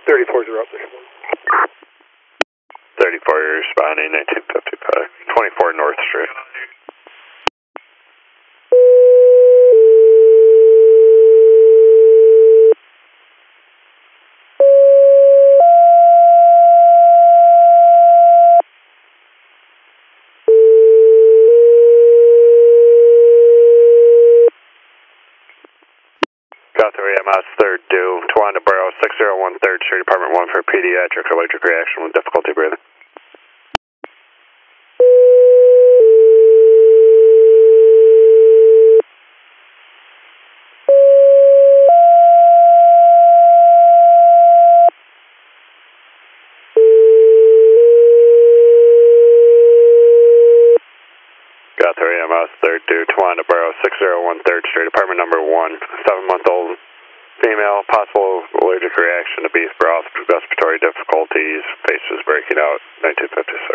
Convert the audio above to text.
34's are up this morning. 34, you're responding, 1955. 24 North Street. Guthrie, MS 3rd due, Tawanda Borough, 601 3rd Street, Apartment 1 for pediatric allergic reaction with difficulty breathing. Guthrie, MS 3rd due, Tawanda Borough, 601 3rd Street, Apartment number 1, 7-month-old female, possible allergic reaction to beef broth, respiratory difficulties, face is breaking out, 1956.